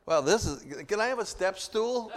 Well, can I have a step stool?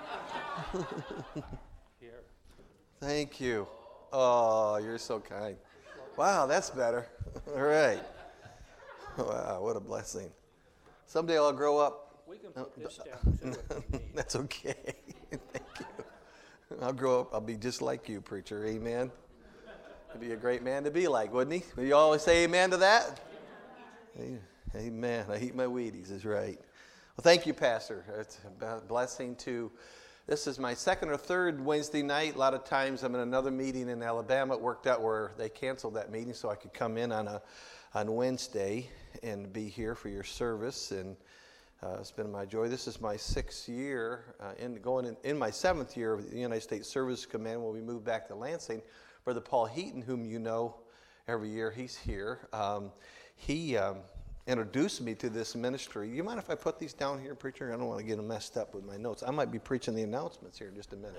Here. Thank you. Oh, you're so kind. Wow, that's better. All right. Wow, what a blessing. Someday I'll grow up. We can put this down too if you need. That's okay. Thank you. I'll grow up. I'll be just like you, preacher. Amen. He'd be a great man to be like, wouldn't he? Will you always say amen to that? Amen. I eat my Wheaties is right. Well, thank you, Pastor. It's a blessing to. This is my second or third Wednesday night. A lot of times I'm in another meeting in Alabama. It worked out where they canceled that meeting so I could come in on Wednesday and be here for your service. And it's been my joy. This is my sixth year, in my seventh year of the United States Service Command when we moved back to Lansing. Brother Paul Heaton, whom you know every year, he's here. He introduced me to this ministry. You mind if I put these down here, preacher? I don't want to get them messed up with my notes. I might be preaching the announcements here in just a minute.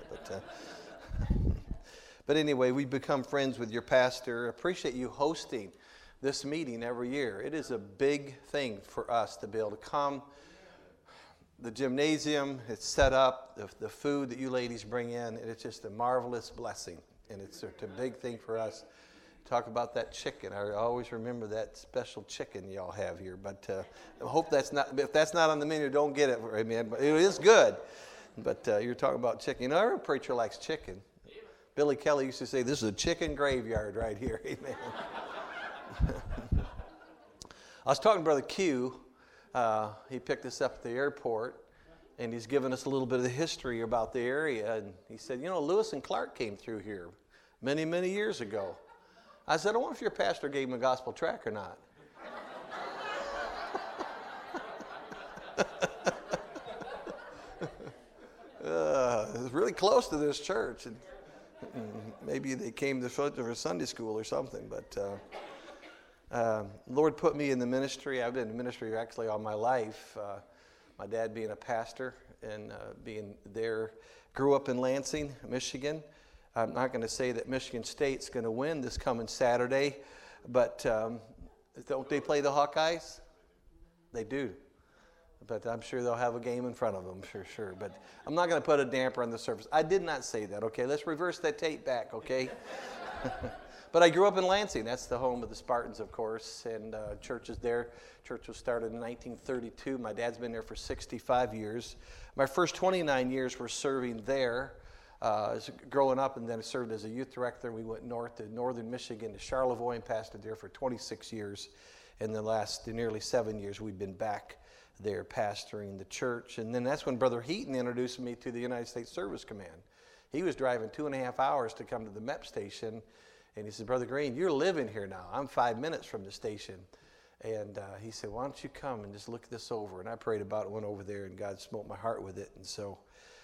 But anyway, we've become friends with your pastor. Appreciate you hosting this meeting every year. It is a big thing for us to be able to come. The gymnasium, it's set up. The food that you ladies bring in, it's just a marvelous blessing. And it's a big thing for us. Talk about that chicken. I always remember that special chicken y'all have here. But I hope if that's not on the menu, don't get it. Amen. But it is good. But you're talking about chicken. You know, every preacher likes chicken. Billy Kelly used to say, this is a chicken graveyard right here. Amen. I was talking to Brother Q. He picked us up at the airport. And he's given us a little bit of the history about the area. And he said, Lewis and Clark came through here many, many years ago. I said, I wonder if your pastor gave him a gospel tract or not. It was really close to this church. And maybe they came to for Sunday school or something. But Lord put me in the ministry. I've been in ministry actually all my life. My dad being a pastor and being there. Grew up in Lansing, Michigan. I'm not going to say that Michigan State's going to win this coming Saturday, but don't they play the Hawkeyes? They do. But I'm sure they'll have a game in front of them, for sure. But I'm not going to put a damper on the service. I did not say that, okay? Let's reverse that tape back, okay? But I grew up in Lansing. That's the home of the Spartans, of course, and church is there. Church was started in 1932. My dad's been there for 65 years. My first 29 years were serving there. Growing up, and then I served as a youth director. We went north to northern Michigan to Charlevoix and pastored there for 26 years. In the last nearly 7 years, we've been back there pastoring the church. And then that's when Brother Heaton introduced me to the United States Service Command. He was driving 2.5 hours to come to the MEP station, and he said, Brother Green, you're living here now. I'm 5 minutes from the station. And he said, why don't you come and just look this over? And I prayed about it, went over there, and God smote my heart with it. And so...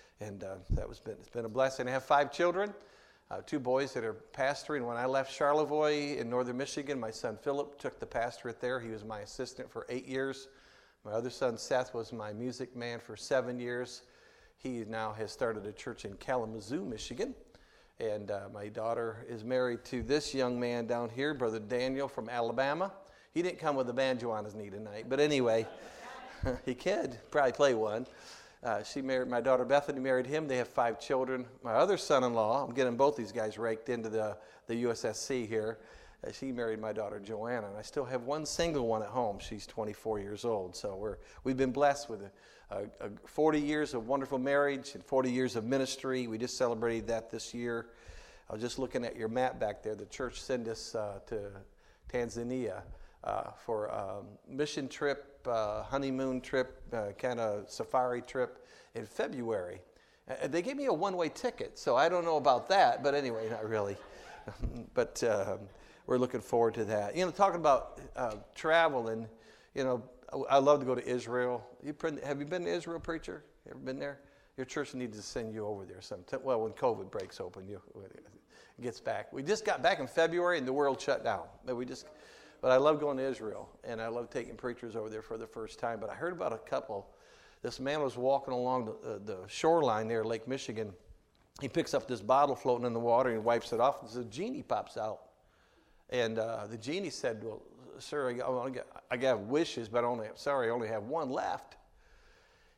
it's been a blessing. I have 5 children, 2 boys that are pastoring. When I left Charlevoix in northern Michigan, my son Philip took the pastorate there. He was my assistant for 8 years. My other son Seth was my music man for 7 years. He now has started a church in Kalamazoo, Michigan. And my daughter is married to this young man down here, Brother Daniel from Alabama. He didn't come with a banjo on his knee tonight. But anyway, he could probably play one. She married my daughter Bethany, married him. They have 5 children. My other son-in-law, I'm getting both these guys raked into the USSC here. She married my daughter Joanna, and I still have one single one at home. She's 24 years old. So we've been blessed with 40 years of wonderful marriage and 40 years of ministry. We just celebrated that this year. I was just looking at your map back there. The church sent us to Tanzania for a mission trip, honeymoon trip, kind of safari trip in February. They gave me a one-way ticket, so I don't know about that, but anyway, not really. But we're looking forward to that. Talking about travel, and, I love to go to Israel. Have you been to Israel, preacher? You ever been there? Your church needs to send you over there sometime. Well, when COVID breaks open, gets back. We just got back in February, and the world shut down. But I love going to Israel, and I love taking preachers over there for the first time. But I heard about a couple. This man was walking along the shoreline there, Lake Michigan. He picks up this bottle floating in the water and wipes it off, and the genie pops out. And the genie said, well, sir, I got wishes, but I only have one left.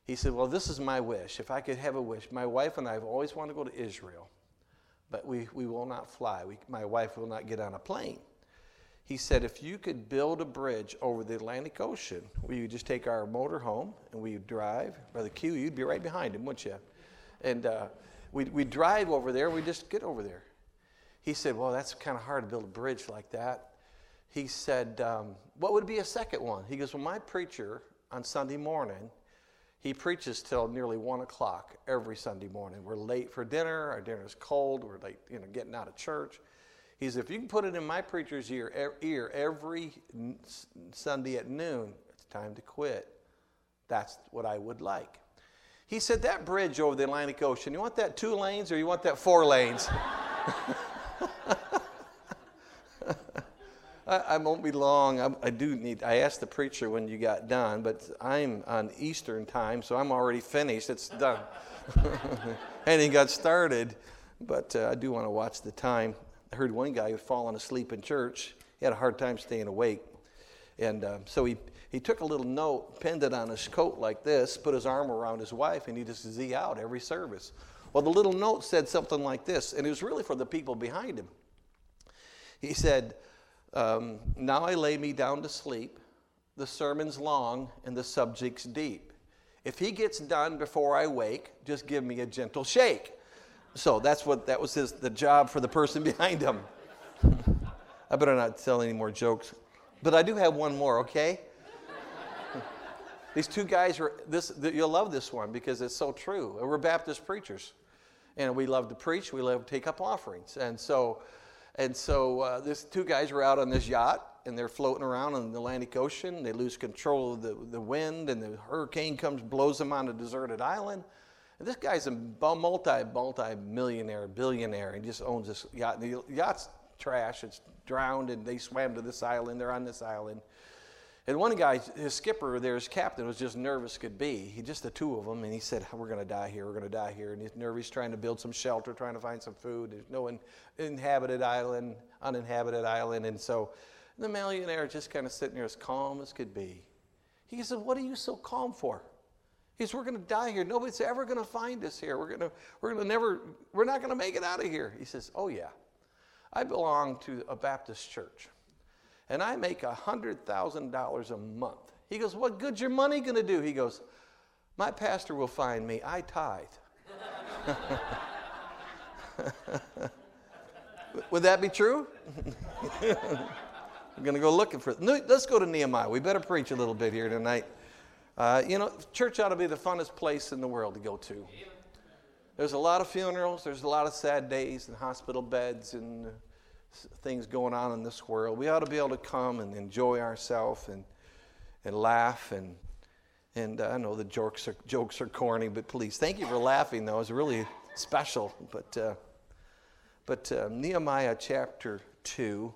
He said, well, this is my wish. If I could have a wish. My wife and I have always wanted to go to Israel, but we will not fly. My wife will not get on a plane. He said, if you could build a bridge over the Atlantic Ocean, where you just take our motor home and we drive, Brother Q, you'd be right behind him, wouldn't you? And we'd drive over there, we'd just get over there. He said, well, that's kind of hard to build a bridge like that. He said, what would be a second one? He goes, well, my preacher on Sunday morning, he preaches till nearly 1 o'clock every Sunday morning. We're late for dinner, our dinner's cold, we're late, getting out of church. He said, if you can put it in my preacher's ear every Sunday at noon, it's time to quit. That's what I would like. He said, that bridge over the Atlantic Ocean, you want that 2 lanes or you want that 4 lanes? I won't be long. I asked the preacher when you got done, but I'm on Eastern time, so I'm already finished. It's done. And he got started, but I do want to watch the time. I heard one guy who had fallen asleep in church. He had a hard time staying awake. And so he took a little note, pinned it on his coat like this, put his arm around his wife, and he just Z out every service. Well, the little note said something like this, and it was really for the people behind him. He said, now I lay me down to sleep. The sermon's long and the subject's deep. If he gets done before I wake, just give me a gentle shake. So that was the job for the person behind him. I better not tell any more jokes. But I do have one more, okay? These 2 guys you'll love this one because it's so true. We're Baptist preachers. And we love to preach, we love to take up offerings. And so these 2 guys were out on this yacht, and they're floating around on the Atlantic Ocean. They lose control of the wind, and the hurricane comes, blows them on a deserted island. And this guy's a multi-millionaire, billionaire. He just owns this yacht. And the yacht's trash. It's drowned, and they swam to this island. They're on this island. And one guy, his skipper there, his captain, was just nervous could be. Just the 2 of them, and he said, we're going to die here, we're going to die here. And he's nervous, trying to build some shelter, trying to find some food. There's no uninhabited island. And so the millionaire just kind of sitting there as calm as could be. He said, what are you so calm for? He said, we're going to die here. Nobody's ever going to find us here. We're not going to make it out of here. He says, oh yeah, I belong to a Baptist church. And I make $100,000 a month. He goes, what good's your money going to do? He goes, my pastor will find me. I tithe. Would that be true? We're going to go looking for it. Let's go to Nehemiah. We better preach a little bit here tonight. Church ought to be the funnest place in the world to go to. There's a lot of funerals. There's a lot of sad days and hospital beds and things going on in this world. We ought to be able to come and enjoy ourselves and laugh. And I know the jokes are corny, but please, thank you for laughing, though. It's really special. But Nehemiah chapter 2.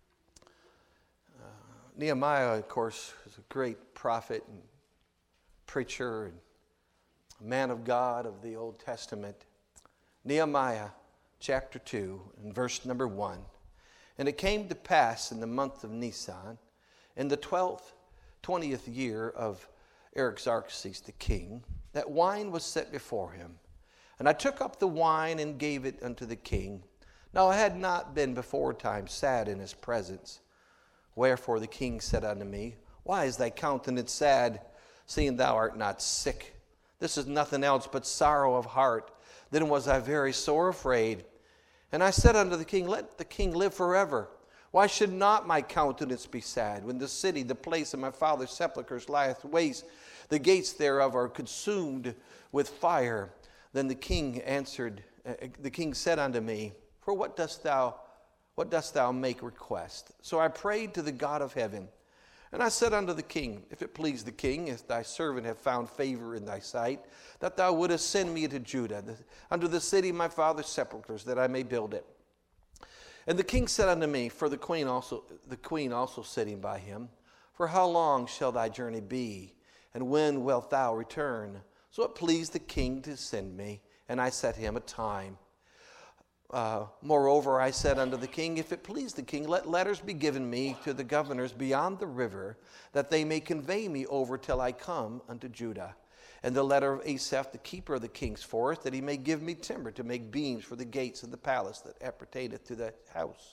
Nehemiah, of course, is a great prophet and preacher and man of God of the Old Testament. Nehemiah chapter 2 and verse number 1. And it came to pass in the month of Nisan, in the 20th year of Artaxerxes the king, that wine was set before him. And I took up the wine and gave it unto the king. Now I had not been before time sad in his presence. Wherefore the king said unto me, why is thy countenance sad, seeing thou art not sick? This is nothing else but sorrow of heart. Then was I very sore afraid. And I said unto the king, let the king live forever. Why should not my countenance be sad, when the city, the place of my father's sepulchres, lieth waste, the gates thereof are consumed with fire? Then the king answered, the king said unto me, for what dost thou make request? So I prayed to the God of heaven. And I said unto the king, if it please the king, if thy servant have found favor in thy sight, that thou wouldest send me to Judah, unto the city of my father's sepulchres, that I may build it. And the king said unto me, for the queen also sitting by him, for how long shall thy journey be, and when wilt thou return? So it pleased the king to send me, and I set him a time. Moreover, I said unto the king, if it please the king, let letters be given me to the governors beyond the river, that they may convey me over till I come unto Judah. And the letter of Asaph, the keeper of the king's forest, that he may give me timber to make beams for the gates of the palace that appertaineth to that house.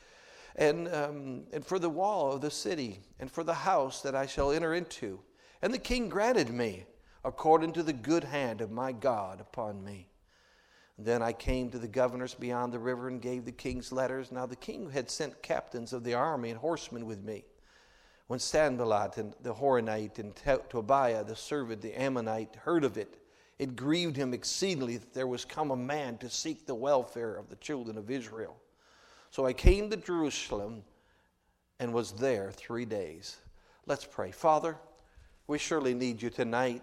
And for the wall of the city, and for the house that I shall enter into. And the king granted me, according to the good hand of my God upon me. Then I came to the governors beyond the river and gave the king's letters. Now the king had sent captains of the army and horsemen with me. When Sanballat and the Horonite and Tobiah the servant, the Ammonite, heard of it, it grieved him exceedingly that there was come a man to seek the welfare of the children of Israel. So I came to Jerusalem and was there 3 days. Let's pray. Father, we surely need you tonight.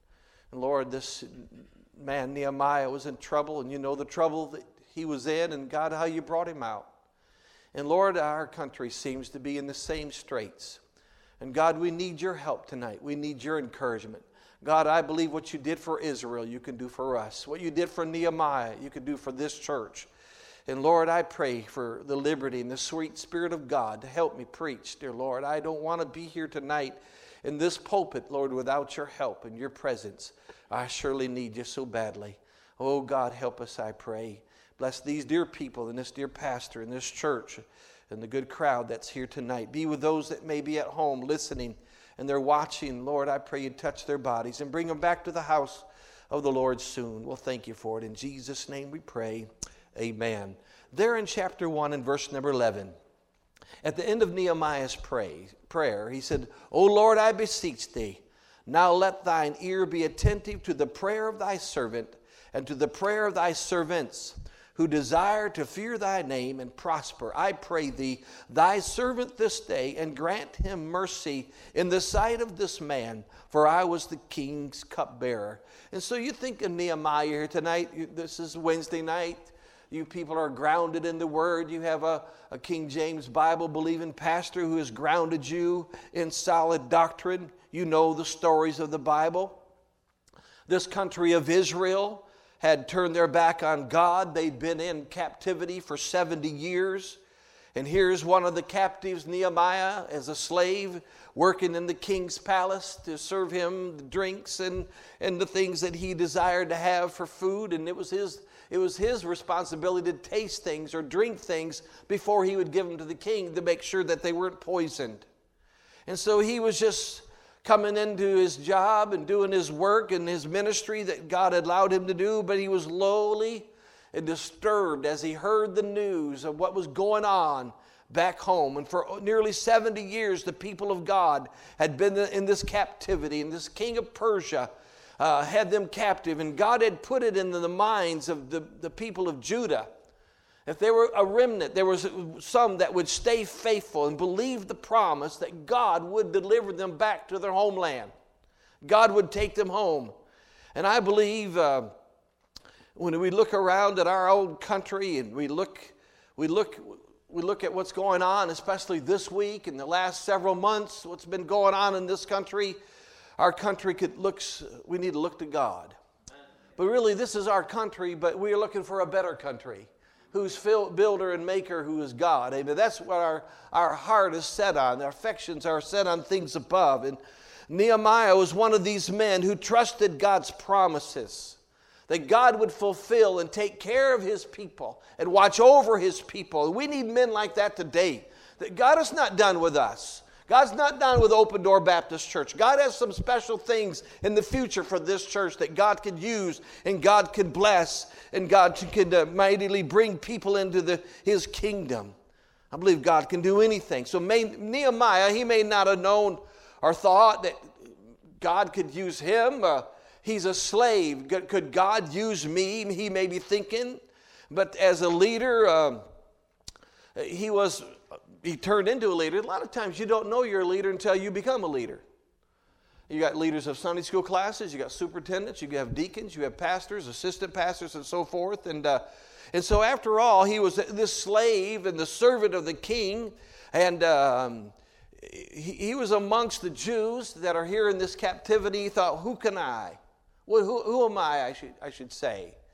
And Lord, this man Nehemiah was in trouble, and you know the trouble that he was in, and God, how you brought him out. And Lord, our country seems to be in the same straits. And God, we need your help tonight. We need your encouragement. God, I believe what you did for Israel, you can do for us. What you did for Nehemiah, you can do for this church. And Lord, I pray for the liberty and the sweet Spirit of God to help me preach, dear Lord. I don't want to be here tonight in this pulpit, Lord, without your help and your presence. I surely need you so badly. Oh, God, help us, I pray. Bless these dear people and this dear pastor and this church and the good crowd that's here tonight. Be with those that may be at home listening and they're watching. Lord, I pray you touch their bodies and bring them back to the house of the Lord soon. Well, thank you for it. In Jesus' name we pray. Amen. There in chapter 1 and verse number 11, at the end of Nehemiah's prayer, he said, O Lord, I beseech thee, now let thine ear be attentive to the prayer of thy servant and to the prayer of thy servants, who desire to fear thy name and prosper. I pray thee, thy servant this day, and grant him mercy in the sight of this man, for I was the king's cupbearer. And so you think of Nehemiah here tonight. This is Wednesday night. You people are grounded in the Word. You have a King James Bible-believing pastor who has grounded you in solid doctrine. You know the stories of the Bible. This country of Israel had turned their back on God. They'd been in captivity for 70 years. And here's one of the captives, Nehemiah, as a slave, working in the king's palace to serve him the drinks and the things that he desired to have for food. And it was his responsibility to taste things or drink things before he would give them to the king to make sure that they weren't poisoned. And so he was just coming into his job and doing his work and his ministry that God had allowed him to do, but he was lowly and disturbed as he heard the news of what was going on back home. And for nearly 70 years, the people of God had been in this captivity, and this king of Persia had them captive, and God had put it into the minds of the people of Judah. If they were a remnant, there was some that would stay faithful and believe the promise that God would deliver them back to their homeland. God would take them home. And I believe when we look around at our own country and we look at what's going on, especially this week and the last several months, what's been going on in this country, our country we need to look to God. But really, this is our country, but we are looking for a better country, whose builder and maker, who is God. Amen. That's what our heart is set on. Our affections are set on things above. And Nehemiah was one of these men who trusted God's promises, that God would fulfill and take care of his people and watch over his people. We need men like that today. That God is not done with us. God's not done with Open Door Baptist Church. God has some special things in the future for this church that God could use and God could bless and God could mightily bring people into his kingdom. I believe God can do anything. So Nehemiah, he may not have known or thought that God could use him. He's a slave. Could God use me? He may be thinking. But as a leader, he turned into a leader. A lot of times you don't know you're a leader until you become a leader. You got leaders of Sunday school classes, you got superintendents, you have deacons, you have pastors, assistant pastors, and so forth. And so after all, he was this slave and the servant of the king. And he was amongst the Jews that are here in this captivity. He thought, who can I? Well, who am I should say?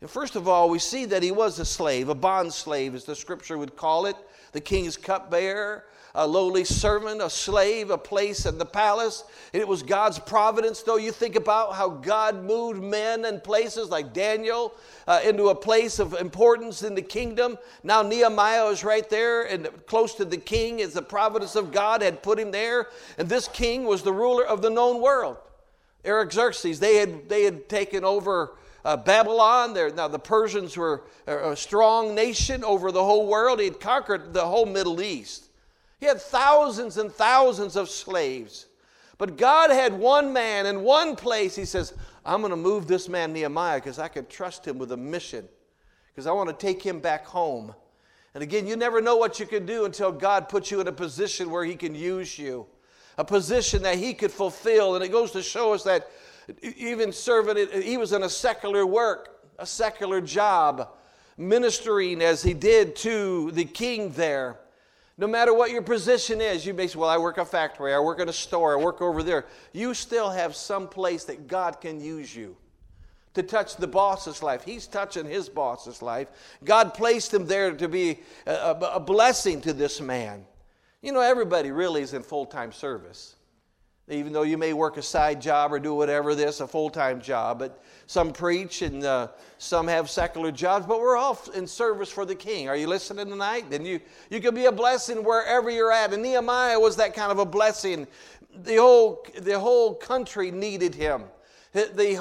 And first of all, we see that he was a slave, a bond slave, as the scripture would call it, the king's cupbearer, a lowly servant, a slave, a place in the palace. And it was God's providence, though. You think about how God moved men and places like Daniel into a place of importance in the kingdom. Now Nehemiah is right there and close to the king, as the providence of God had put him there. And this king was the ruler of the known world. Artaxerxes, they had taken over Babylon. Now the Persians were a strong nation over the whole world. He had conquered the whole Middle East. He had thousands and thousands of slaves. But God had one man in one place. He says, I'm going to move this man Nehemiah because I can trust him with a mission, because I want to take him back home. And again, you never know what you can do until God puts you in a position where he can use you, a position that he could fulfill. And it goes to show us that even serving, he was in a secular work, a secular job, ministering as he did to the king there. No matter what your position is, you may say, well, I work a factory, I work in a store, I work over there. You still have some place that God can use you to touch the boss's life. He's touching his boss's life. God placed him there to be a blessing to this man. You know, everybody really is in full-time service. Even though you may work a side job or do whatever this, a full-time job. But some preach and some have secular jobs, but we're all in service for the king. Are you listening tonight? Then you can be a blessing wherever you're at. And Nehemiah was that kind of a blessing. The whole country needed him. The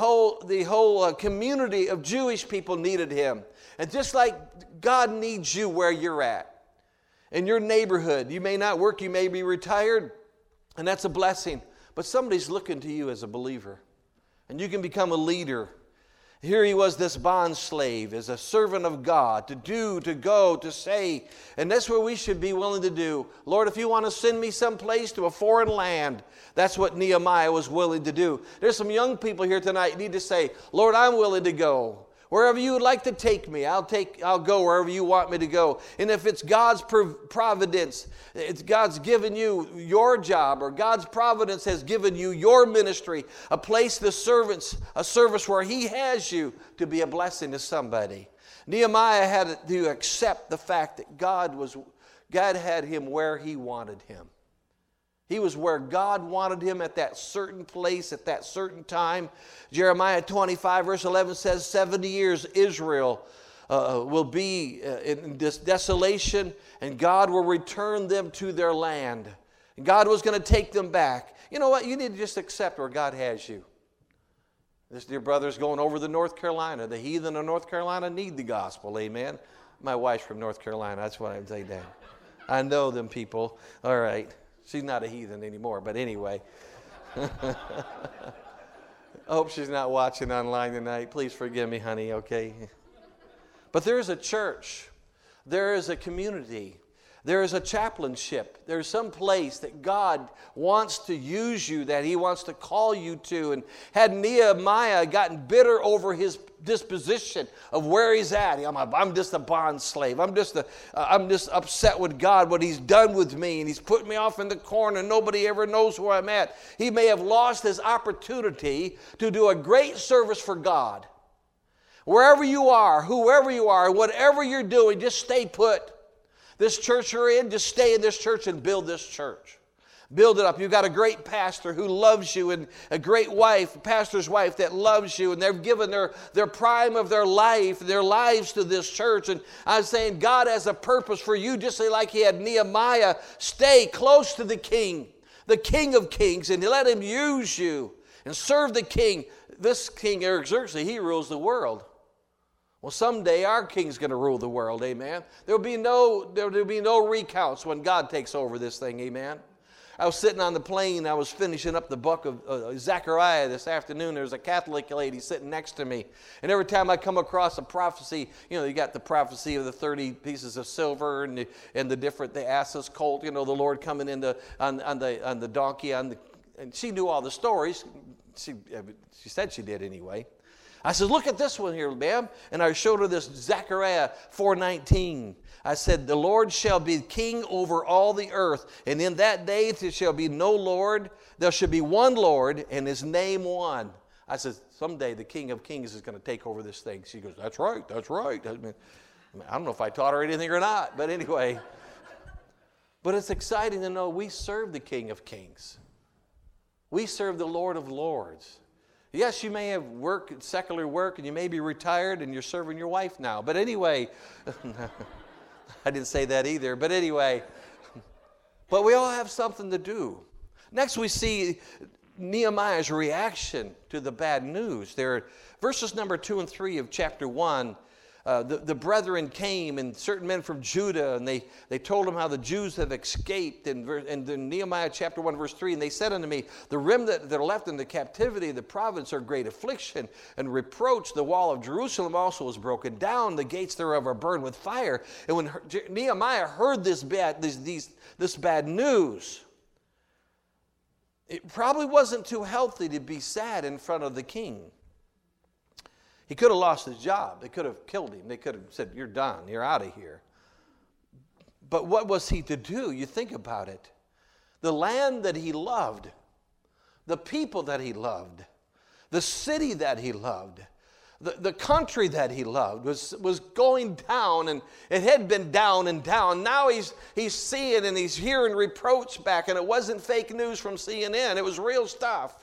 whole community of Jewish people needed him. And just like God needs you where you're at, in your neighborhood, you may not work, you may be retired, and that's a blessing. But somebody's looking to you as a believer, and you can become a leader. Here he was, this bond slave, as a servant of God, to do, to go, to say. And that's what we should be willing to do. Lord, if you want to send me someplace to a foreign land, that's what Nehemiah was willing to do. There's some young people here tonight who need to say, Lord, I'm willing to go. Wherever you would like to take me, I'll go wherever you want me to go. And if it's God's providence, it's God's given you your job, or God's providence has given you your ministry, a place, a service where he has you to be a blessing to somebody. Nehemiah had to accept the fact that God had him where he wanted him. He was where God wanted him at that certain place, at that certain time. Jeremiah 25 verse 11 says, 70 years Israel will be in this desolation, and God will return them to their land. And God was going to take them back. You know what? You need to just accept where God has you. This dear brother's going over to North Carolina. The heathen of North Carolina need the gospel, amen. My wife's from North Carolina. That's what I'm saying. I know them people. All right. She's not a heathen anymore, but anyway. I hope she's not watching online tonight. Please forgive me, honey, okay? But there is a church. There is a community. There is a chaplainship. There's some place that God wants to use you, that he wants to call you to. And had Nehemiah gotten bitter over his disposition of where he's at, I'm just a bond slave. I'm just upset with God, what he's done with me, and he's put me off in the corner and nobody ever knows where I'm at. He may have lost his opportunity to do a great service for God. Wherever you are, whoever you are, whatever you're doing, just stay put. This church you're in, just stay in this church and build this church. Build it up. You've got a great pastor who loves you, and a great wife, a pastor's wife that loves you, and they've given their prime of their life, their lives to this church. And I'm saying God has a purpose for you, just like he had Nehemiah. Stay close to the King of Kings, and let him use you and serve the King. This King Artaxerxes, he rules the world. Well, someday our king's going to rule the world, amen. There will be no recounts when God takes over this thing, amen. I was sitting on the plane. I was finishing up the book of Zechariah this afternoon. There was a Catholic lady sitting next to me. And every time I come across a prophecy, you got the prophecy of the 30 pieces of silver and the ass's colt, the Lord coming on the donkey. And she knew all the stories. She said she did anyway. I said, look at this one here, ma'am. And I showed her this Zechariah 4:19. I said, the Lord shall be king over all the earth. And in that day there shall be no Lord. There shall be one Lord, and his name one. I said, someday the King of Kings is going to take over this thing. She goes, that's right, that's right. I don't know if I taught her anything or not, but anyway. But it's exciting to know we serve the King of Kings. We serve the Lord of Lords. Yes, you may have work, secular work, and you may be retired and you're serving your wife now. But anyway, I didn't say that either. But anyway, but we all have something to do. Next we see Nehemiah's reaction to the bad news. There are verses number 2 and 3 of chapter 1. The brethren came, and certain men from Judah, and they told him how the Jews have escaped. And in Nehemiah chapter 1, verse 3, and they said unto me, the remnant that are left in the captivity of the province are great affliction and reproach. The wall of Jerusalem also is broken down. The gates thereof are burned with fire. And when Nehemiah heard this bad news, it probably wasn't too healthy to be sad in front of the king. He could have lost his job. They could have killed him. They could have said, you're done. You're out of here. But what was he to do? You think about it. The land that he loved, the people that he loved, the city that he loved, the country that he loved was going down, and it had been down and down. Now he's seeing and he's hearing reproach back, and it wasn't fake news from CNN. It was real stuff.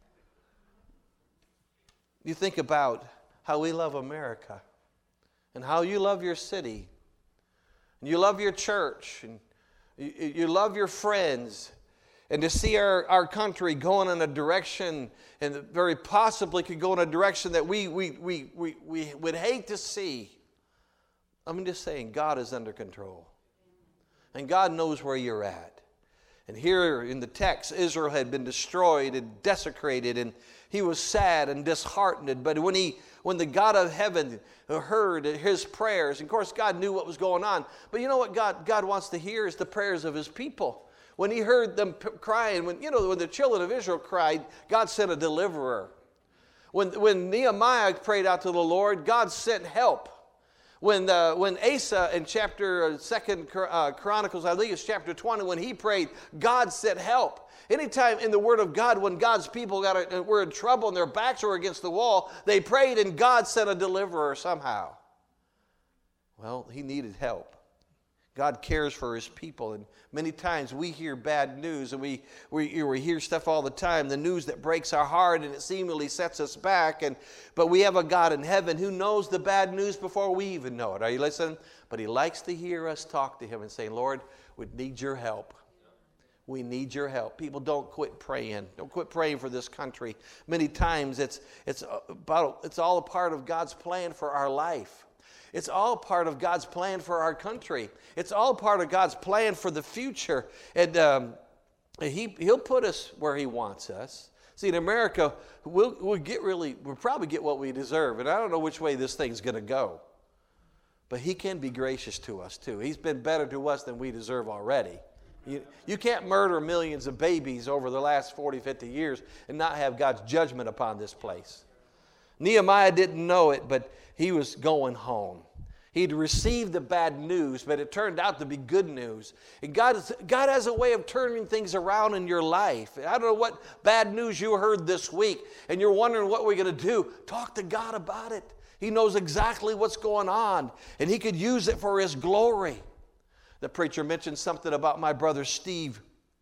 You think about how we love America and how you love your city and you love your church and you love your friends, and to see our country going in a direction, and very possibly could go in a direction that we would hate to see. I'm just saying, God is under control and God knows where you're at. And here in the text, Israel had been destroyed and desecrated, and he was sad and disheartened. But when the God of heaven heard his prayers, and of course God knew what was going on, but you know what God wants to hear is the prayers of his people. When he heard them crying, when the children of Israel cried, God sent a deliverer. When Nehemiah prayed out to the Lord, God sent help. When Asa in chapter 2 Chronicles, I think it's chapter 20, when he prayed, God sent help. Anytime in the Word of God, when God's people were in trouble and their backs were against the wall, they prayed and God sent a deliverer somehow. Well, he needed help. God cares for his people, and many times we hear bad news, and we hear stuff all the time, the news that breaks our heart and it seemingly sets us back, but we have a God in heaven who knows the bad news before we even know it. Are you listening? But he likes to hear us talk to him and say, Lord, we need your help. We need your help. People, don't quit praying. Don't quit praying for this country. Many times it's all a part of God's plan for our life. It's all part of God's plan for our country. It's all part of God's plan for the future. And he'll put us where he wants us. See, in America, we'll probably get what we deserve. And I don't know which way this thing's going to go. But he can be gracious to us, too. He's been better to us than we deserve already. You can't murder millions of babies over the last 40, 50 years and not have God's judgment upon this place. Nehemiah didn't know it, but he was going home. He'd received the bad news, but it turned out to be good news. And God has a way of turning things around in your life. I don't know what bad news you heard this week, and you're wondering what we're going to do. Talk to God about it. He knows exactly what's going on, and he could use it for his glory. The preacher mentioned something about my brother Steve.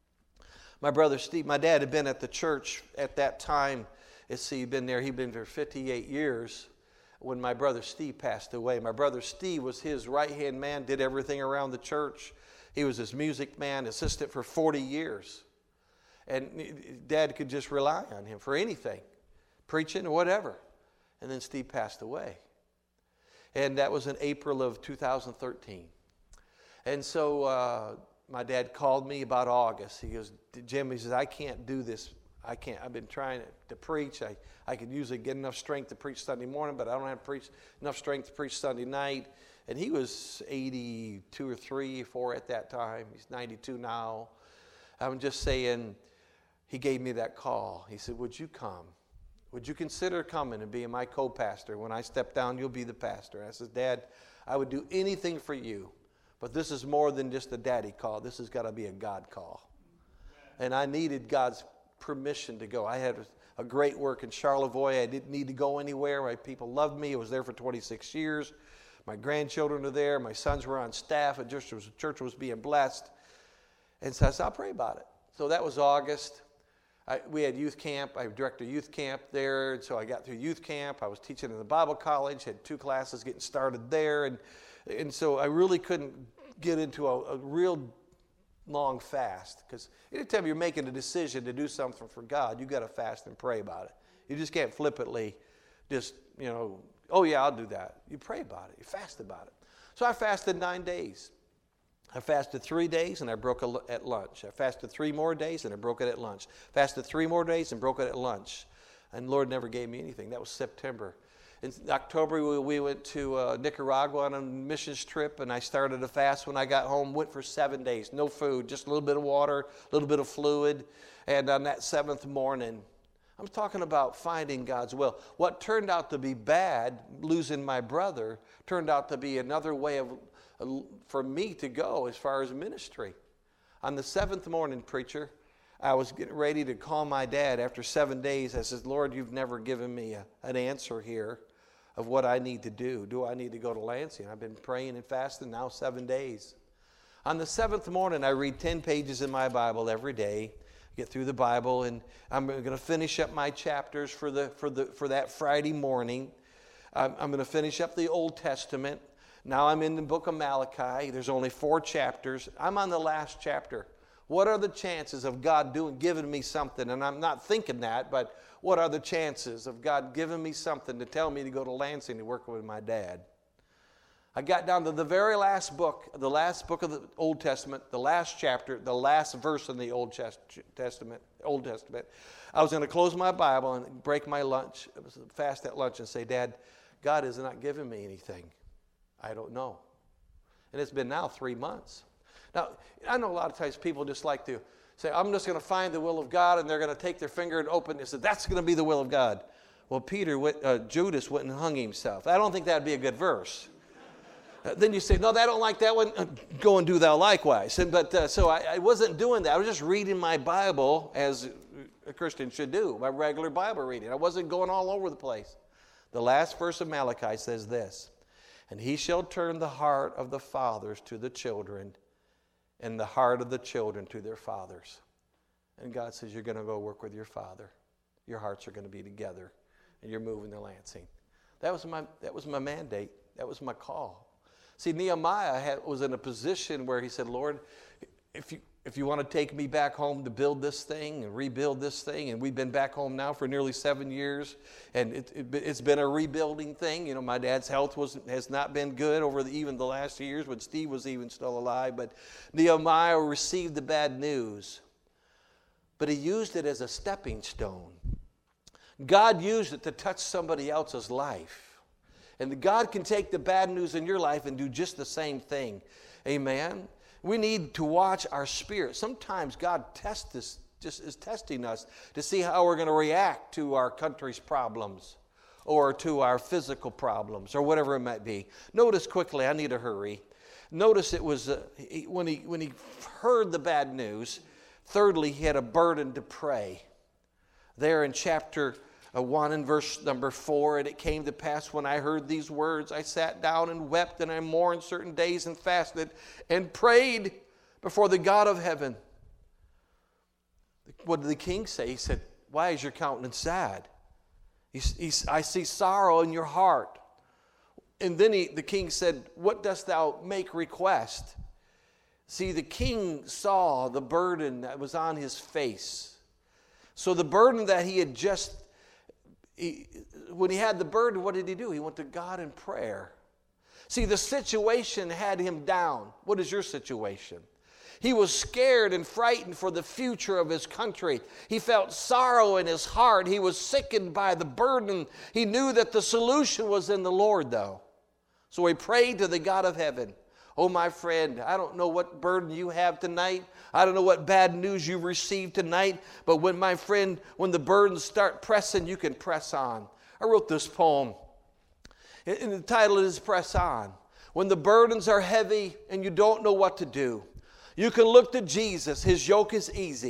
My dad had been at the church at that time. He'd been there for 58 years when my brother Steve passed away. My brother Steve was his right-hand man, did everything around the church. He was his music man, assistant for 40 years. And Dad could just rely on him for anything, preaching or whatever. And then Steve passed away. And that was in April of 2013. And so my dad called me about August. He goes, Jim, he says, I can't do this. I can't. I've been trying to preach. I could usually get enough strength to preach Sunday morning, but I don't have enough strength to preach Sunday night. And he was 82 or 3 or 4 at that time. He's 92 now. I'm just saying, he gave me that call. He said, would you come? Would you consider coming and being my co-pastor? When I step down, you'll be the pastor. And I said, Dad, I would do anything for you, but this is more than just a daddy call. This has got to be a God call. And I needed God's permission to go. I a great work in Charlevoix. I didn't need to go anywhere. My people loved me. I was there for 26 years. My grandchildren were there. My sons were on staff. And the church was being blessed. And so I said, I'll pray about it. So that was August. We had youth camp. I directed youth camp there. And so I got through youth camp. I was teaching in the Bible college, had 2 classes getting started there. And so I really couldn't get into a real long fast, because anytime you're making a decision to do something for God, you got to fast and pray about it. You just can't flippantly just, oh yeah, I'll do that. You pray about it. You fast about it. So I fasted 9 days. I fasted 3 days and I broke it at lunch. I fasted 3 more days and I broke it at lunch. Fasted 3 more days and broke it at lunch. And the Lord never gave me anything. That was September. In October, we went to Nicaragua on a missions trip, and I started a fast when I got home. Went for 7 days, no food, just a little bit of water, a little bit of fluid. And on that 7th morning, I'm talking about finding God's will. What turned out to be bad, losing my brother, turned out to be another way for me to go as far as ministry. On the 7th morning, preacher, I was getting ready to call my dad after 7 days. I said, Lord, you've never given me an answer here of what I need to do. Do I need to go to Lansing? I've been praying and fasting now 7 days. On the 7th morning, I read 10 pages in my Bible every day, get through the Bible, and I'm going to finish up my chapters for that Friday morning. I'm going to finish up the Old Testament. Now I'm in the book of Malachi. There's only 4 chapters. I'm on the last chapter. What are the chances of God giving me something? And I'm not thinking that, but what are the chances of God giving me something to tell me to go to Lansing to work with my dad? I got down to the very last book of the Old Testament, the last chapter, the last verse in the Old Testament. I was going to close my Bible and break my lunch, fast at lunch, and say, Dad, God is not giving me anything. I don't know. And it's been now 3 months. Now, I know a lot of times people just like to say, I'm just going to find the will of God, and they're going to take their finger and open it and say, that's going to be the will of God. Well, Judas went and hung himself. I don't think that would be a good verse. Then you say, no, I don't like that one. Go and do thou likewise. So I wasn't doing that. I was just reading my Bible as a Christian should do, my regular Bible reading. I wasn't going all over the place. The last verse of Malachi says this, and he shall turn the heart of the fathers to the children, and the heart of the children to their fathers. And God says, you're going to go work with your father. Your hearts are going to be together, and you're moving to Lansing. That was my mandate. That was my call. See, Nehemiah was in a position where he said, Lord, if you want to take me back home to build this thing and rebuild this thing, and we've been back home now for nearly 7 years, and it's been a rebuilding thing. My dad's health has not been good over even the last years when Steve was even still alive, but Nehemiah received the bad news, but he used it as a stepping stone. God used it to touch somebody else's life. And God can take the bad news in your life and do just the same thing. Amen? We need to watch our spirit. Sometimes God is testing us to see how we're going to react to our country's problems or to our physical problems or whatever it might be. Notice quickly, I need to hurry. Notice it was when he heard the bad news, thirdly, he had a burden to pray. There in chapter 1 and verse number 4, and it came to pass when I heard these words, I sat down and wept, and I mourned certain days and fasted and prayed before the God of heaven. What did the king say? He said, why is your countenance sad? I see sorrow in your heart. And then the king said, what dost thou make request? See, the king saw the burden that was on his face. So the burden that he had when he had the burden, what did he do? He went to God in prayer. See, the situation had him down. What is your situation? He was scared and frightened for the future of his country. He felt sorrow in his heart. He was sickened by the burden. He knew that the solution was in the Lord, though. So he prayed to the God of heaven. Oh, my friend, I don't know what burden you have tonight. I don't know what bad news you've received tonight. But when the burdens start pressing, you can press on. I wrote this poem. And the title is Press On. When the burdens are heavy and you don't know what to do, you can look to Jesus. His yoke is easy.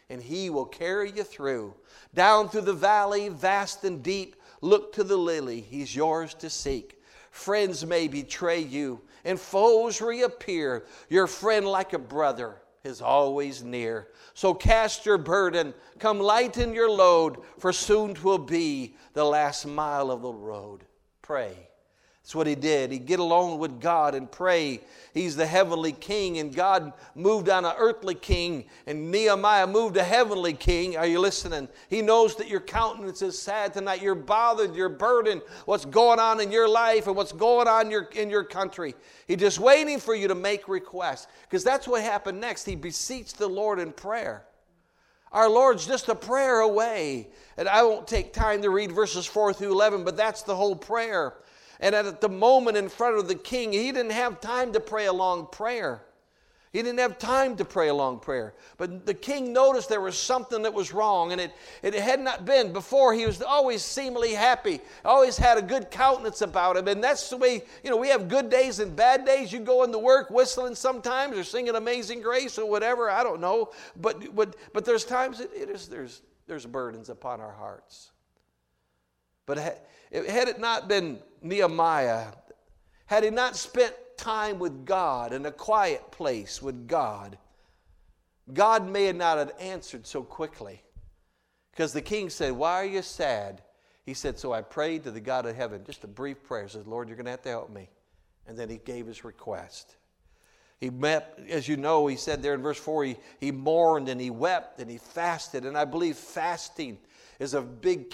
and He will carry you through. Down through the valley, vast and deep, look to the lily, He's yours to seek. Friends may betray you, and foes reappear. Your friend like a brother is always near. So cast your burden, come lighten your load, for soon 'twill be the last mile of the road. Pray. That's what he did. He'd get alone with God and pray. He's the heavenly king, and God moved on an earthly king, and Nehemiah moved a heavenly king. Are you listening? He knows that your countenance is sad tonight. You're bothered, you're burdened, what's going on in your life and what's going on in your country. He's just waiting for you to make requests, because that's what happened next. He beseeched the Lord in prayer. Our Lord's just a prayer away. And I won't take time to read verses 4 through 11, but that's the whole prayer. And at the moment in front of the king, he didn't have time to pray a long prayer. He didn't have time to pray a long prayer. But the king noticed there was something that was wrong, and it had not been. Before, he was always seemingly happy, always had a good countenance about him. And that's the way, we have good days and bad days. You go into work whistling sometimes or singing Amazing Grace or whatever, I don't know. But there's times there's burdens upon our hearts. But had it not been Nehemiah, had he not spent time with God in a quiet place with God, God may not have answered so quickly. Because the king said, "Why are you sad?" He said, "So I prayed to the God of heaven," just a brief prayer. He said, "Lord, you're going to have to help me." And then he gave his request. He met, as you know, he said there in verse 4, he mourned and he wept and he fasted. And I believe fasting is a big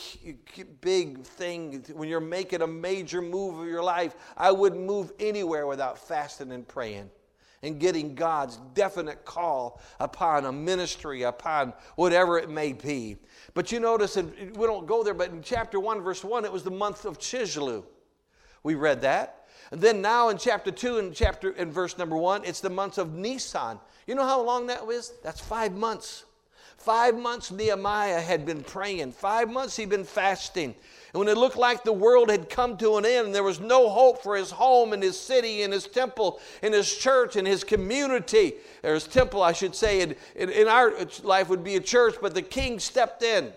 thing. When you're making a major move of your life, I wouldn't move anywhere without fasting and praying and getting God's definite call upon a ministry, upon whatever it may be. But you notice, and we don't go there, but in chapter 1, verse 1, it was the month of Chislev. We read that. And then now in chapter 2, in verse number 1, it's the month of Nisan. You know how long that was? That's 5 months. 5 months Nehemiah had been praying. 5 months he'd been fasting. And when it looked like the world had come to an end and there was no hope for his home and his city and his temple and his church and his community, or his temple, I should say, in our life would be a church, but the king stepped in.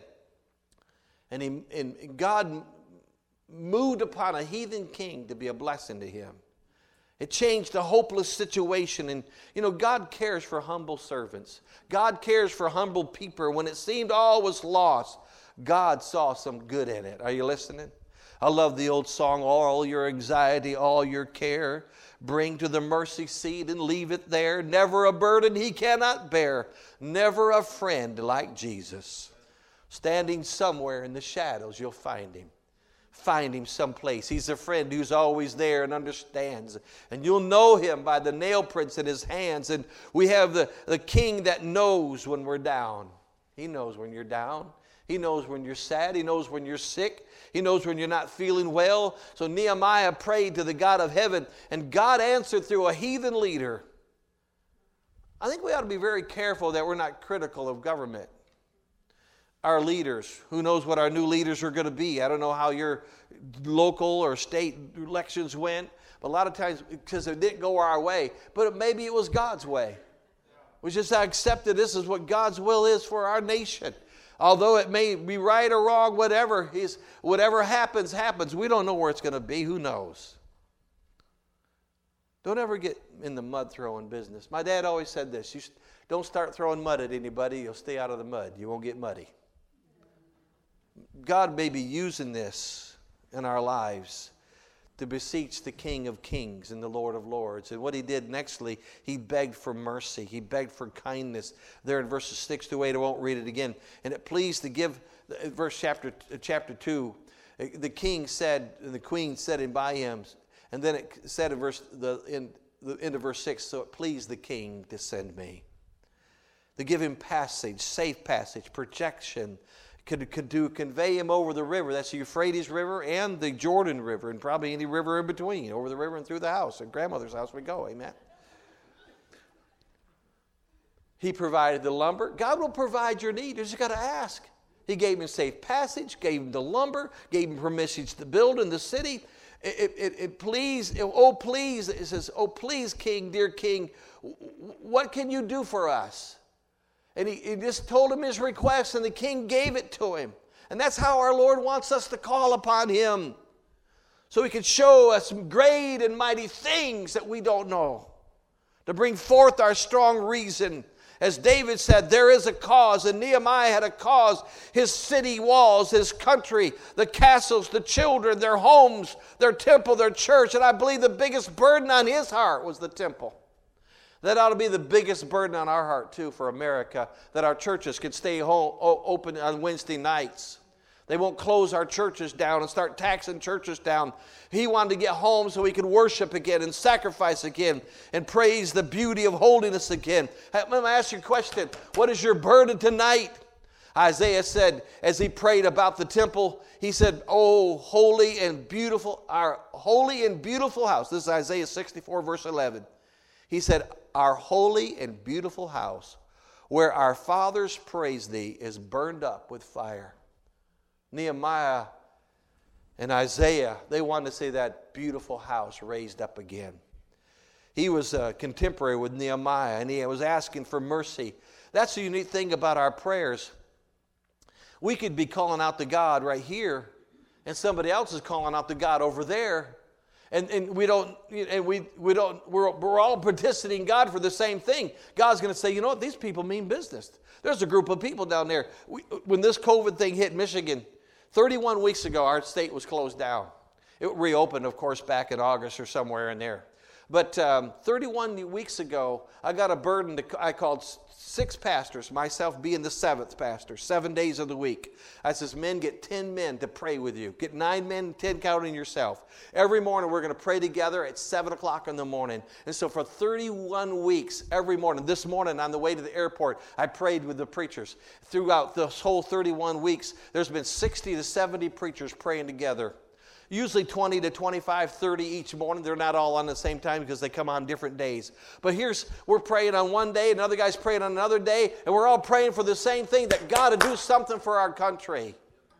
And God moved upon a heathen king to be a blessing to him. It changed a hopeless situation. And, God cares for humble servants. God cares for humble people. When it seemed all was lost, God saw some good in it. Are you listening? I love the old song, "All your anxiety, all your care, bring to the mercy seat and leave it there. Never a burden He cannot bear. Never a friend like Jesus. Standing somewhere in the shadows, you'll find Him. Find Him someplace. He's a friend who's always there and understands. And you'll know Him by the nail prints in His hands. And we have the King that knows when we're down. He knows when you're down. He knows when you're sad. He knows when you're sick. He knows when you're not feeling well. So Nehemiah prayed to the God of heaven, and God answered through a heathen leader. I think we ought to be very careful that we're not critical of government. Our leaders, who knows what our new leaders are going to be? I don't know how your local or state elections went, but a lot of times, because it didn't go our way, but maybe it was God's way. We just accepted this is what God's will is for our nation. Although it may be right or wrong, whatever happens, happens. We don't know where it's going to be. Who knows? Don't ever get in the mud throwing business. My dad always said this: you don't start throwing mud at anybody. You'll stay out of the mud. You won't get muddy. God may be using this in our lives to beseech the King of Kings and the Lord of Lords. And what he did nextly, he begged for mercy. He begged for kindness. There in verses 6 to 8, I won't read it again. And it pleased to give, chapter 2, the king said, and the queen said him by him, and then it said in the end of verse 6, so it pleased the king to send me. To give him passage, safe passage, protection, could convey him over the river. That's the Euphrates River and the Jordan River, and probably any river in between, over the river and through the house. At grandmother's house we go, amen. He provided the lumber. God will provide your need. You just got to ask. He gave him safe passage, gave him the lumber, gave him permission to build in the city. It says, oh please, King, dear King, what can you do for us? And he just told him his request, and the king gave it to him. And that's how our Lord wants us to call upon him, so he can show us great and mighty things that we don't know, to bring forth our strong reason. As David said, there is a cause, and Nehemiah had a cause. His city walls, his country, the castles, the children, their homes, their temple, their church. And I believe the biggest burden on his heart was the temple. That ought to be the biggest burden on our heart, too, for America, that our churches could stay open on Wednesday nights. They won't close our churches down and start taxing churches down. He wanted to get home so he could worship again and sacrifice again and praise the beauty of holiness again. I'm going to ask you a question. What is your burden tonight? Isaiah said, as he prayed about the temple, he said, "Oh, holy and beautiful, our holy and beautiful house." This is Isaiah 64, verse 11. He said, "Our holy and beautiful house, where our fathers praised thee, is burned up with fire." Nehemiah and Isaiah, they wanted to see that beautiful house raised up again. He was a contemporary with Nehemiah, and he was asking for mercy. That's the unique thing about our prayers. We could be calling out to God right here, and somebody else is calling out to God over there. And we're all petitioning God for the same thing. God's going to say, you know what, these people mean business. There's a group of people down there. When this COVID thing hit Michigan, 31 weeks ago, our state was closed down. It reopened, of course, back in August or somewhere in there. But 31 weeks ago, I got a burden. I called 6 pastors, myself being the 7th pastor, 7 days of the week. I says, men, get 10 men to pray with you. Get 9 men, 10 counting yourself. Every morning we're going to pray together at 7 o'clock in the morning. And so for 31 weeks, every morning, this morning on the way to the airport, I prayed with the preachers. Throughout this whole 31 weeks, there's been 60 to 70 preachers praying together. Usually 20 to 25, 30 each morning. They're not all on the same time because they come on different days. But we're praying on one day, another guy's praying on another day, and we're all praying for the same thing, that God would do something for our country.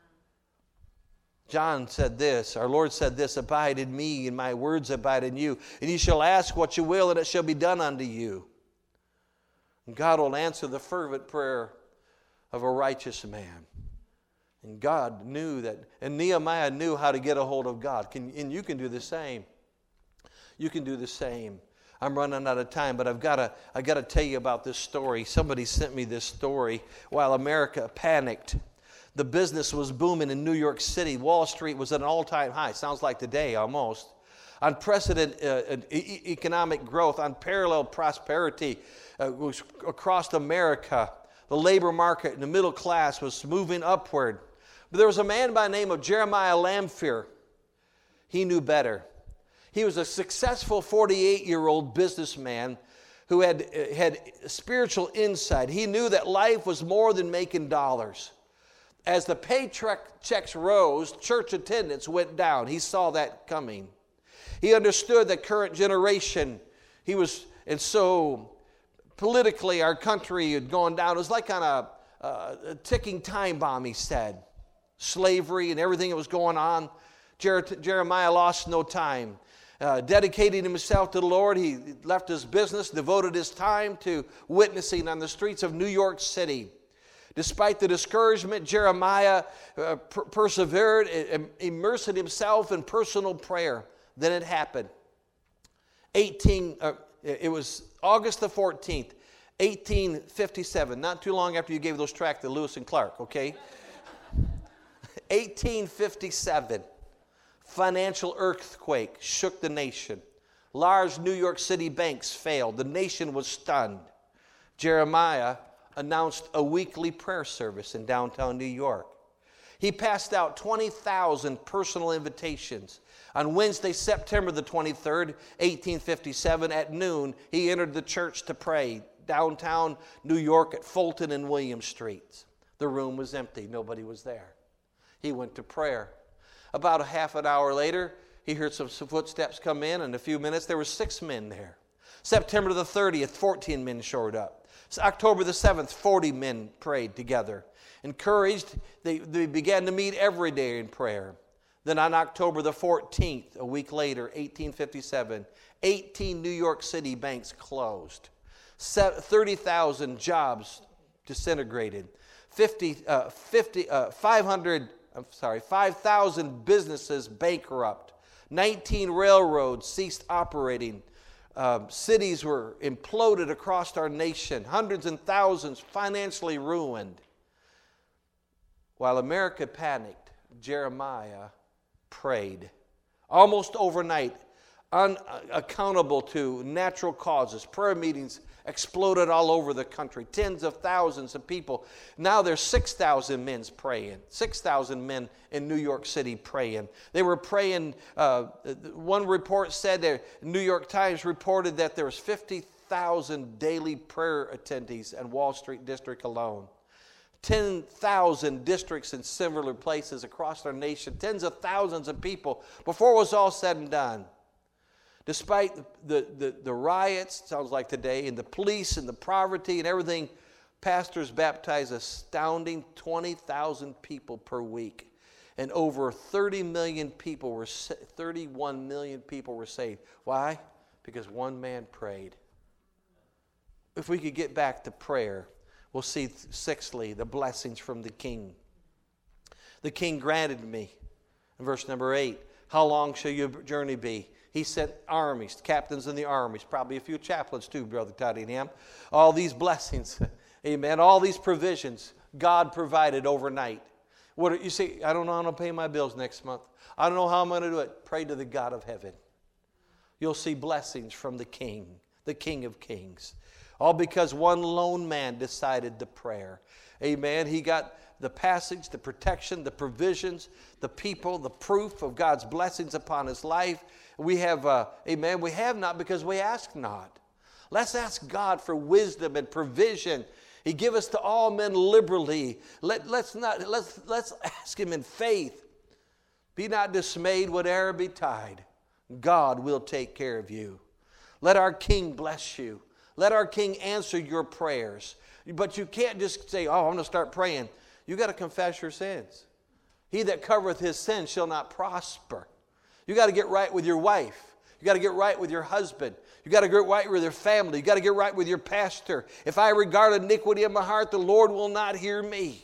John said this, our Lord said this, "Abide in me, and my words abide in you. And you shall ask what you will, and it shall be done unto you." And God will answer the fervent prayer of a righteous man. And God knew that, and Nehemiah knew how to get a hold of God. And you can do the same. You can do the same. I'm running out of time, but I've got to tell you about this story. Somebody sent me this story while America panicked. The business was booming in New York City. Wall Street was at an all-time high. Sounds like today almost. Unprecedented economic growth, unparalleled prosperity was across America. The labor market and the middle class was moving upward. But there was a man by the name of Jeremiah Lanphier. He knew better. He was a successful 48-year-old businessman who had spiritual insight. He knew that life was more than making dollars. As the paychecks rose, church attendance went down. He saw that coming. He understood the current generation. And so politically, our country had gone down. It was like on a ticking time bomb, he said. Slavery and everything that was going on. Jeremiah lost no time. Dedicating himself to the Lord, he left his business, devoted his time to witnessing on the streets of New York City. Despite the discouragement, Jeremiah persevered, immersed himself in personal prayer. Then it happened. It was August the 14th, 1857, not too long after you gave those tracts to Lewis and Clark, okay? 1857, financial earthquake shook the nation. Large New York City banks failed. The nation was stunned. Jeremiah announced a weekly prayer service in downtown New York. He passed out 20,000 personal invitations. On Wednesday, September the 23rd, 1857, at noon, he entered the church to pray downtown New York at Fulton and William Streets. The room was empty. Nobody was there. He went to prayer. About a half an hour later, he heard some footsteps come in. In a few minutes, there were 6 men there. September the 30th, 14 men showed up. So October the 7th, 40 men prayed together. Encouraged, they began to meet every day in prayer. Then on October the 14th, a week later, 1857, 18 New York City banks closed. 30,000 jobs disintegrated. 5,000 businesses bankrupt. 19 railroads ceased operating. Cities were imploded across our nation. Hundreds and thousands financially ruined. While America panicked, Jeremiah prayed. Almost overnight, unaccountable to natural causes, prayer meetings exploded all over the country. Tens of thousands of people. Now there's 6,000 men praying. 6,000 men in New York City praying. They were praying. One report said that New York Times reported that there was 50,000 daily prayer attendees in Wall Street District alone. 10,000 districts in similar places across our nation. Tens of thousands of people before it was all said and done. Despite the riots, sounds like today, and the police and the poverty and everything, pastors baptize astounding 20,000 people per week. And over 31 million people were saved. Why? Because one man prayed. If we could get back to prayer, we'll see, sixthly, the blessings from the king. The king granted me, in verse number 8, how long shall your journey be? He sent armies, captains in the armies, probably a few chaplains too, Brother Tottenham. All these blessings, amen, all these provisions God provided overnight. What you say, I don't know how I'm going to pay my bills next month. I don't know how I'm going to do it. Pray to the God of heaven. You'll see blessings from the King of Kings. All because one lone man decided to pray. Amen. He got the passage, the protection, the provisions, the people, the proof of God's blessings upon his life. We have, amen, we have not because we ask not. Let's ask God for wisdom and provision. He give us to all men liberally. Let's ask him in faith. Be not dismayed, whatever betide. God will take care of you. Let our King bless you. Let our King answer your prayers. But you can't just say, oh, I'm going to start praying. You got to confess your sins. He that covereth his sins shall not prosper. You got to get right with your wife. You got to get right with your husband. You got to get right with your family. You got to get right with your pastor. If I regard iniquity in my heart, the Lord will not hear me. You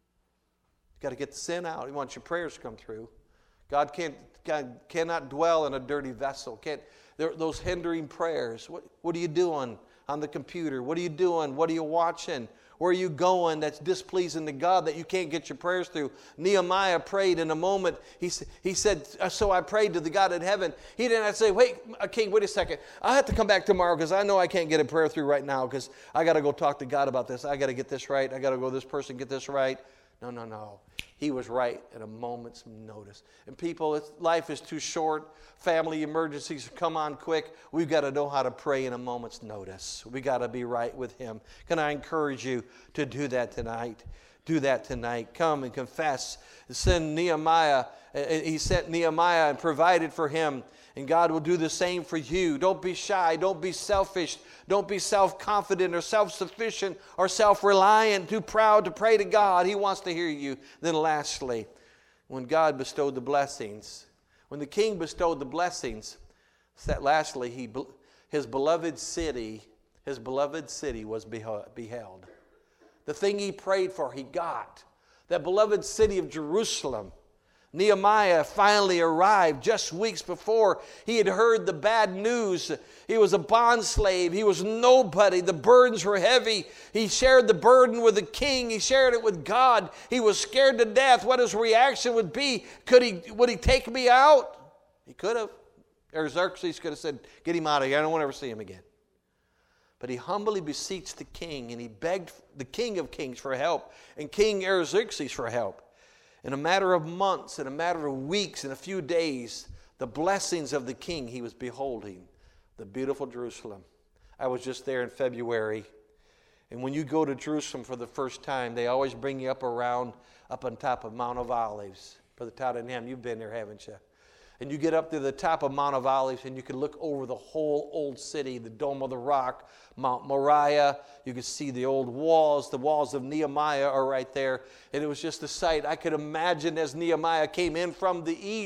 got to get the sin out. He wants your prayers to come through. God cannot dwell in a dirty vessel. Those hindering prayers. What are you doing on the computer? What are you doing? What are you watching? Where are you going that's displeasing to God that you can't get your prayers through? Nehemiah prayed in a moment. He said, so I prayed to the God in heaven. He didn't have to say, wait, King, wait a second. I'll have to come back tomorrow because I know I can't get a prayer through right now because I got to go talk to God about this. I got to get this right. I got to go to this person, get this right. No. He was right at a moment's notice. And people, life is too short. Family emergencies come on quick. We've got to know how to pray in a moment's notice. We got to be right with him. Can I encourage you to do that tonight? Do that tonight. Come and confess. Send Nehemiah. He sent Nehemiah and provided for him. And God will do the same for you. Don't be shy. Don't be selfish. Don't be self-confident or self-sufficient or self-reliant, too proud to pray to God. He wants to hear you. Then lastly, when God bestowed the blessings, when the king bestowed the blessings, lastly, his beloved city was beheld. The thing he prayed for, he got. That beloved city of Jerusalem. Nehemiah finally arrived just weeks before. He had heard the bad news. He was a bondslave. He was nobody. The burdens were heavy. He shared the burden with the king. He shared it with God. He was scared to death what his reaction would be. Would he take me out? He could have. Xerxes could have said, get him out of here. I don't want to ever see him again. But he humbly beseeched the king, and he begged the King of Kings for help and King Xerxes for help. In a matter of months, in a matter of weeks, in a few days, the blessings of the king he was beholding, the beautiful Jerusalem. I was just there in February. And when you go to Jerusalem for the first time, they always bring you up on top of Mount of Olives. Brother Tottenham, you've been there, haven't you? And you get up to the top of Mount of Olives, and you can look over the whole old city, the Dome of the Rock, Mount Moriah. You can see the old walls. The walls of Nehemiah are right there. And it was just a sight. I could imagine as Nehemiah came in from the east,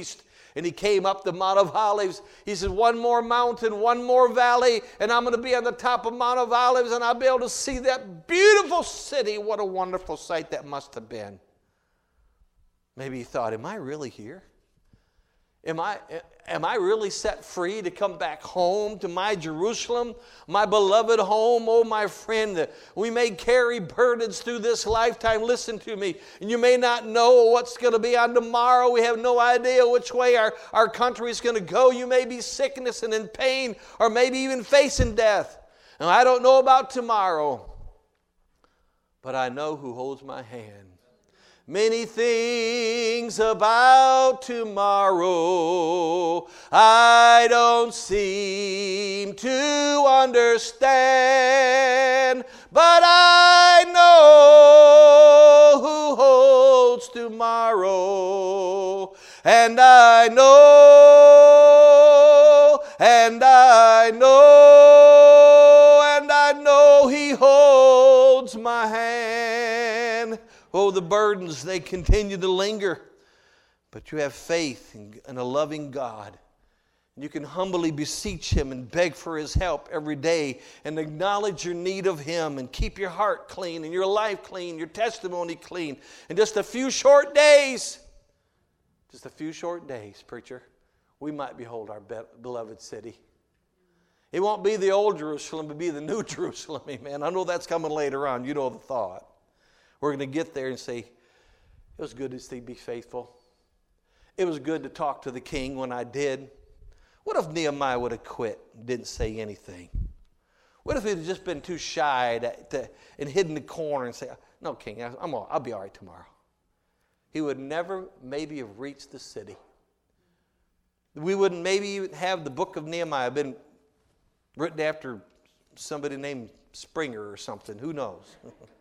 And he came up the Mount of Olives. He said, one more mountain, one more valley, and I'm going to be on the top of Mount of Olives, and I'll be able to see that beautiful city. What a wonderful sight that must have been. Maybe he thought, am I really here? Am I really set free to come back home to my Jerusalem, my beloved home? Oh, my friend, we may carry burdens through this lifetime. Listen to me. And you may not know what's going to be on tomorrow. We have no idea which way our country is going to go. You may be sickness and in pain, or maybe even facing death. And I don't know about tomorrow, but I know who holds my hand. Many things about tomorrow I don't seem to understand, but I know who holds tomorrow, and I know, and I know, and I know He holds my hand. Oh, the burdens, they continue to linger. But you have faith in a loving God. You can humbly beseech Him and beg for His help every day and acknowledge your need of Him and keep your heart clean and your life clean, your testimony clean. In just a few short days, preacher, we might behold our beloved city. It won't be the old Jerusalem, but be the new Jerusalem. Amen. I know that's coming later on. You know the thought. We're going to get there and say, it was good to be faithful. It was good to talk to the king when I did. What if Nehemiah would have quit and didn't say anything? What if he had just been too shy and hid in the corner and say, no, king, I'll be all right tomorrow. He would never maybe have reached the city. We wouldn't maybe even have the book of Nehemiah been written after somebody named Springer or something. Who knows?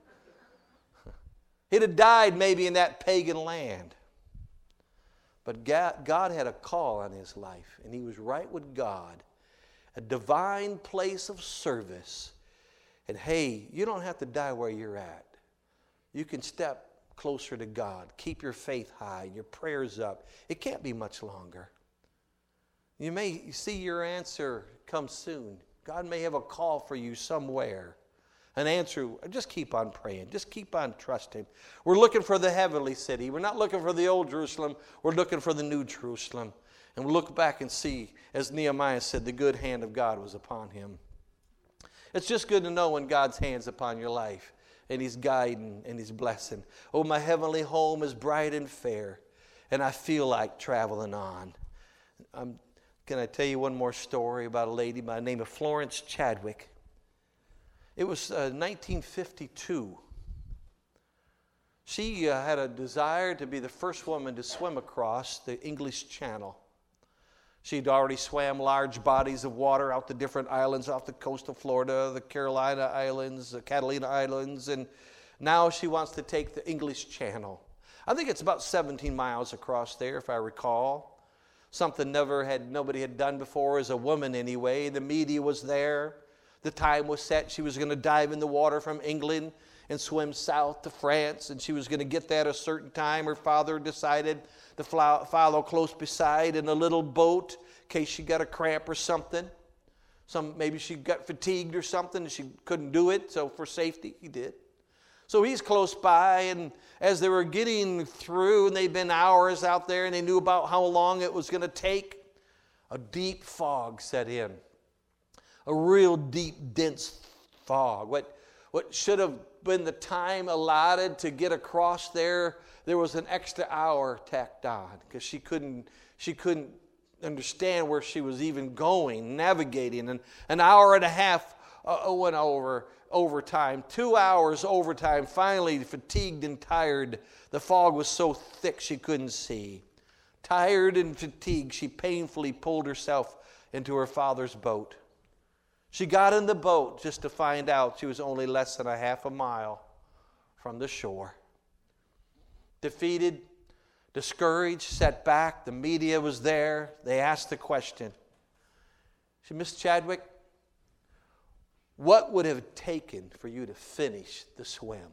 He'd have died maybe in that pagan land. But God had a call on his life, and he was right with God. A divine place of service. And hey, you don't have to die where you're at. You can step closer to God. Keep your faith high and your prayers up. It can't be much longer. You may see your answer come soon. God may have a call for you somewhere. An answer, just keep on praying. Just keep on trusting. We're looking for the heavenly city. We're not looking for the old Jerusalem. We're looking for the new Jerusalem. And we'll look back and see, as Nehemiah said, the good hand of God was upon him. It's just good to know when God's hand's upon your life and He's guiding and He's blessing. Oh, my heavenly home is bright and fair, and I feel like traveling on. Can I tell you one more story about a lady by the name of Florence Chadwick? It was 1952. She had a desire to be the first woman to swim across the English Channel. She'd already swam large bodies of water out to different islands off the coast of Florida, the Carolina Islands, the Catalina Islands, and now she wants to take the English Channel. I think it's about 17 miles across there, if I recall. Something nobody had done before as a woman anyway. The media was there. The time was set. She was going to dive in the water from England and swim south to France, and she was going to get that at a certain time. Her father decided to follow close beside in a little boat in case she got a cramp or something. Maybe she got fatigued or something and she couldn't do it, so for safety, he did. So he's close by, and as they were getting through, and they'd been hours out there, and they knew about how long it was going to take, a deep fog set in. A real deep, dense fog. What should have been the time allotted to get across there was an extra hour tacked on because she couldn't understand where she was even going, navigating. And an hour and a half went overtime. 2 hours overtime. Finally, fatigued and tired, the fog was so thick she couldn't see. Tired and fatigued, she painfully pulled herself into her father's boat. She got in the boat just to find out she was only less than a half a mile from the shore. Defeated, discouraged, set back. The media was there. They asked the question. She said, Miss Chadwick, what would it have taken for you to finish the swim?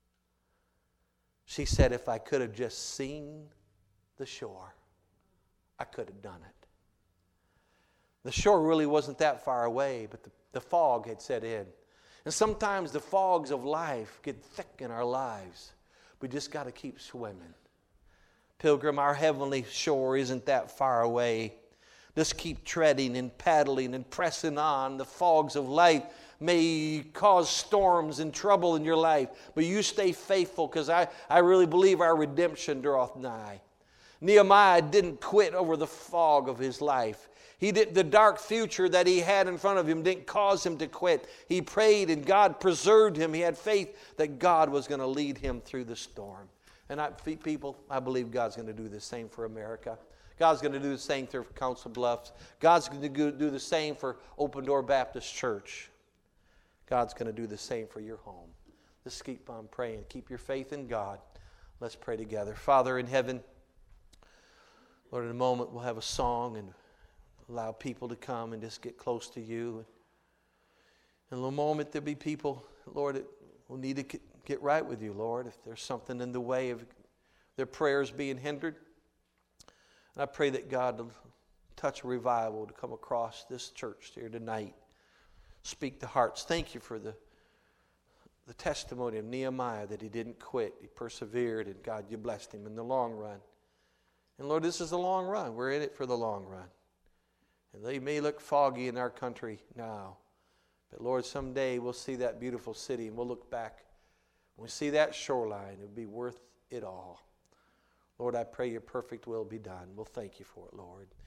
She said, if I could have just seen the shore. I could have done it. The shore really wasn't that far away, but the fog had set in. And sometimes the fogs of life get thick in our lives. We just got to keep swimming. Pilgrim, our heavenly shore isn't that far away. Just keep treading and paddling and pressing on. The fogs of life may cause storms and trouble in your life, but you stay faithful, because I really believe our redemption draweth nigh. Nehemiah didn't quit over the fog of his life. The dark future that he had in front of him didn't cause him to quit. He prayed and God preserved him. He had faith that God was going to lead him through the storm. And I believe God's going to do the same for America. God's going to do the same for Council Bluffs. God's going to do the same for Open Door Baptist Church. God's going to do the same for your home. Just keep on praying. Keep your faith in God. Let's pray together. Father in heaven, Lord, in a moment we'll have a song and allow people to come and just get close to you. In a moment there'll be people, Lord, that will need to get right with you, Lord, if there's something in the way of their prayers being hindered. And I pray that God will touch a revival to come across this church here tonight. Speak to hearts. Thank you for the testimony of Nehemiah, that he didn't quit. He persevered, and God, you blessed him in the long run. And Lord, this is the long run. We're in it for the long run. And they may look foggy in our country now, but Lord, someday we'll see that beautiful city and we'll look back. When we see that shoreline, it'll be worth it all. Lord, I pray your perfect will be done. We'll thank you for it, Lord.